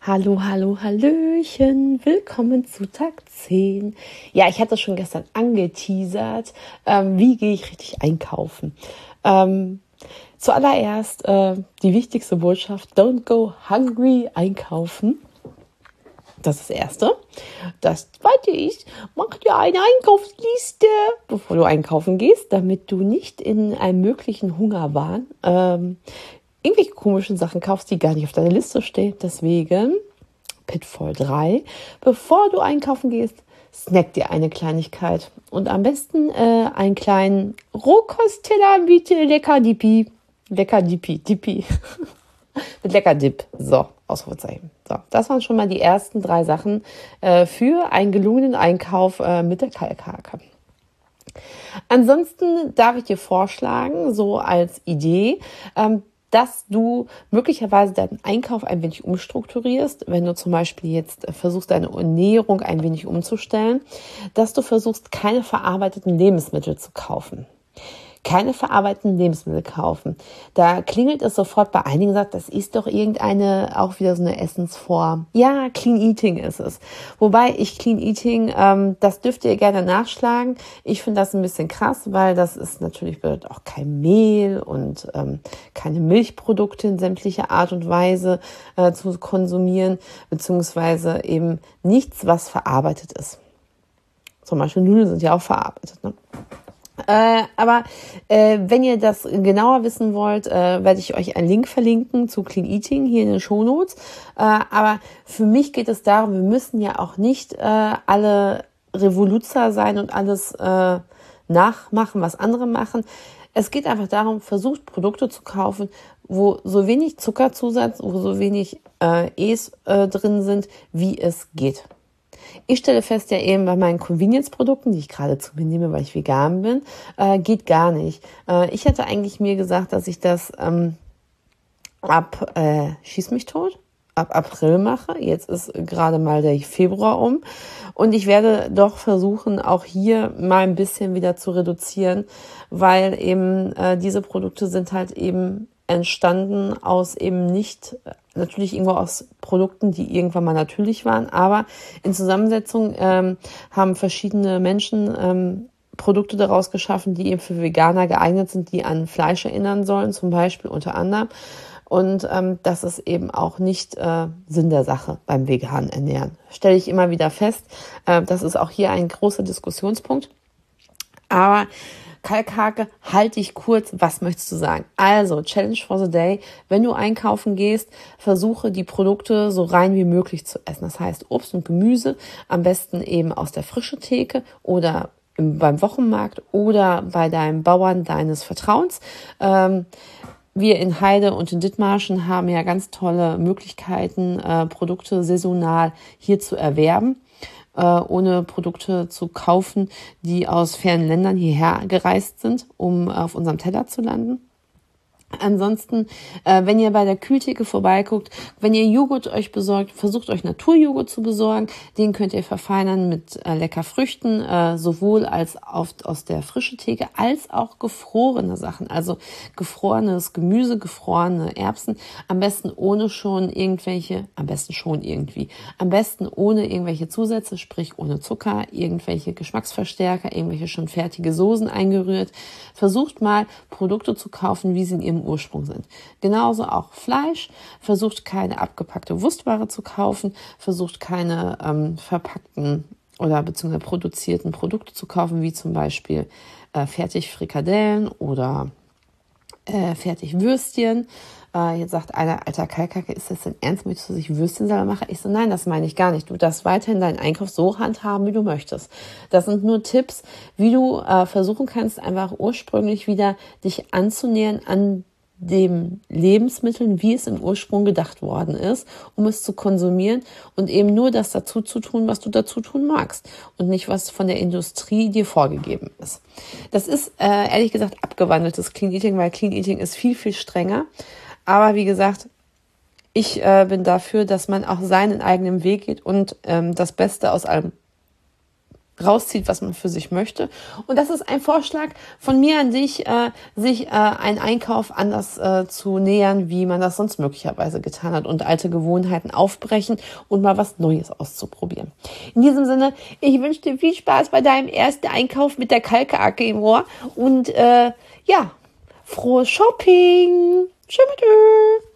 Hallo, hallo, hallöchen, willkommen zu Tag 10. Ja, ich hatte schon gestern angeteasert, wie gehe ich richtig einkaufen. Zuallererst die wichtigste Botschaft, don't go hungry einkaufen. Das ist das Erste. Das Zweite ist, mach dir eine Einkaufsliste, bevor du einkaufen gehst, damit du nicht in einem möglichen Hungerwahn irgendwelche komischen Sachen kaufst, die gar nicht auf deiner Liste stehen. Deswegen Pitfall 3. Bevor du einkaufen gehst, snack dir eine Kleinigkeit. Und am besten einen kleinen Rohkostteller mit Lecker-Dippi. Lecker-Dippi. Mit Lecker-Dip. So, Ausrufezeichen. So, das waren schon mal die ersten 3 Sachen für einen gelungenen Einkauf mit der Kalkhake. Ansonsten darf ich dir vorschlagen, so als Idee, dass du möglicherweise deinen Einkauf ein wenig umstrukturierst, wenn du zum Beispiel jetzt versuchst, deine Ernährung ein wenig umzustellen, dass du versuchst, keine verarbeiteten Lebensmittel zu kaufen. Keine verarbeiteten Lebensmittel kaufen. Da klingelt es sofort bei einigen, sagt, das ist doch irgendeine, auch wieder so eine Essensform. Ja, Clean Eating ist es. Wobei Clean Eating, das dürft ihr gerne nachschlagen. Ich finde das ein bisschen krass, weil das ist natürlich bedeutet auch kein Mehl und keine Milchprodukte in sämtlicher Art und Weise zu konsumieren, beziehungsweise eben nichts, was verarbeitet ist. Zum Beispiel Nudeln sind ja auch verarbeitet, ne? Aber wenn ihr das genauer wissen wollt, werde ich euch einen Link verlinken zu Clean Eating hier in den Shownotes. Aber für mich geht es darum, wir müssen ja auch nicht alle Revoluzer sein und alles nachmachen, was andere machen. Es geht einfach darum, versucht Produkte zu kaufen, wo so wenig Zuckerzusatz, wo so wenig E's drin sind, wie es geht. Ich stelle fest, ja eben bei meinen Convenience-Produkten, die ich gerade zu mir nehme, weil ich vegan bin, geht gar nicht. Ich hätte eigentlich mir gesagt, dass ich das schieß mich tot, ab April mache. Jetzt ist gerade mal der Februar um. Und ich werde doch versuchen, auch hier mal ein bisschen wieder zu reduzieren, weil eben diese Produkte sind halt eben entstanden aus eben nicht, natürlich irgendwo aus Produkten, die irgendwann mal natürlich waren, aber in Zusammensetzung haben verschiedene Menschen Produkte daraus geschaffen, die eben für Veganer geeignet sind, die an Fleisch erinnern sollen, zum Beispiel unter anderem. Und das ist eben auch nicht Sinn der Sache beim veganen Ernähren. Stelle ich immer wieder fest. Das ist auch hier ein großer Diskussionspunkt. Aber Kalkhake, halte ich kurz, was möchtest du sagen? Also, Challenge for the Day, wenn du einkaufen gehst, versuche die Produkte so rein wie möglich zu essen. Das heißt, Obst und Gemüse, am besten eben aus der frischen Theke oder beim Wochenmarkt oder bei deinem Bauern deines Vertrauens. Wir in Heide und in Dithmarschen haben ja ganz tolle Möglichkeiten, Produkte saisonal hier zu erwerben, ohne Produkte zu kaufen, die aus fernen Ländern hierher gereist sind, um auf unserem Teller zu landen. Ansonsten, wenn ihr bei der Kühltheke vorbeiguckt, wenn ihr Joghurt euch besorgt, versucht euch Naturjoghurt zu besorgen. Den könnt ihr verfeinern mit lecker Früchten, sowohl als aus der frischen Theke als auch gefrorene Sachen. Also gefrorenes Gemüse, gefrorene Erbsen. Am besten ohne am besten ohne irgendwelche Zusätze, sprich ohne Zucker, irgendwelche Geschmacksverstärker, irgendwelche schon fertige Soßen eingerührt. Versucht mal Produkte zu kaufen, wie sie in ihrem Ursprung sind. Genauso auch Fleisch. Versucht keine abgepackte Wurstware zu kaufen. Versucht keine verpackten oder beziehungsweise produzierten Produkte zu kaufen, wie zum Beispiel Fertigfrikadellen oder Fertigwürstchen. Jetzt sagt einer, alter Kalkhake, ist das denn ernst, möchtest du sich Würstchen selber machen? Ich so, nein, das meine ich gar nicht. Du darfst weiterhin deinen Einkauf so handhaben, wie du möchtest. Das sind nur Tipps, wie du versuchen kannst, einfach ursprünglich wieder dich anzunähern an dem Lebensmitteln, wie es im Ursprung gedacht worden ist, um es zu konsumieren und eben nur das dazu zu tun, was du dazu tun magst und nicht, was von der Industrie dir vorgegeben ist. Das ist ehrlich gesagt abgewandeltes Clean Eating, weil Clean Eating ist viel, viel strenger. Aber wie gesagt, ich bin dafür, dass man auch seinen eigenen Weg geht und das Beste aus allem rauszieht, was man für sich möchte. Und das ist ein Vorschlag von mir an dich, sich einen Einkauf anders zu nähern, wie man das sonst möglicherweise getan hat und alte Gewohnheiten aufbrechen und mal was Neues auszuprobieren. In diesem Sinne, ich wünsche dir viel Spaß bei deinem ersten Einkauf mit der Kalkake im Ohr und frohes Shopping. Tschüss.